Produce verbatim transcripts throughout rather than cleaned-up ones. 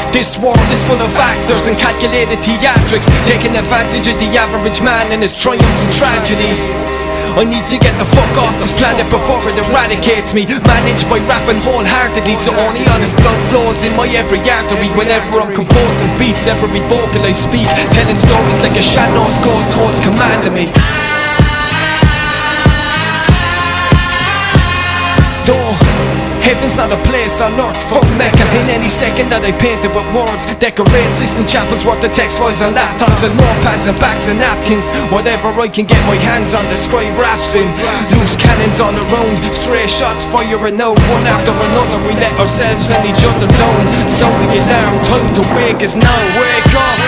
This world is full of actors and calculated theatrics, taking advantage of the average man and his triumphs and tragedies. I need to get the fuck off this planet before it eradicates me. Managed by rapping wholeheartedly, so only honest blood flows in my every artery. Whenever I'm composing beats, every vocal I speak, telling stories like a shad-nosed ghost holds command of me. Though heaven's not a place on earth, fuck Mecca. In any second that I paint it with words, decorate system chapels worth the text files and laptops and notepads and bags and napkins. Whatever I can get my hands on, describe raps in. Loose cannons all around, stray shots firing out one after another. We let ourselves and each other down. Sound the alarm, time to wake is now. Wake up.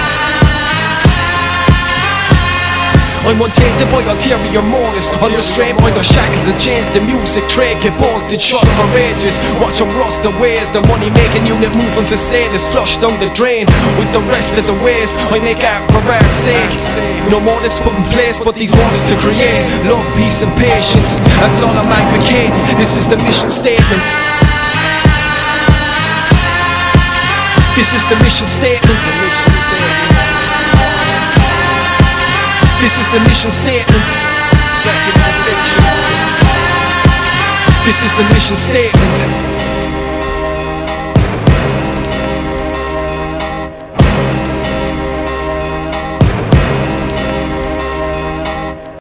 I'm untainted by ulterior motives, unrestrained by the shackles and chains. The music trade get bolted shut for ages. Watch them rust away as the money making unit moving for sale is flushed down the drain. With the rest of the waste, I make art for art's sake. No more that's put in place but these moments to create love, peace and patience. That's all I'm advocating. This is the mission statement. This is the mission statement. This is the mission statement. This is the mission statement.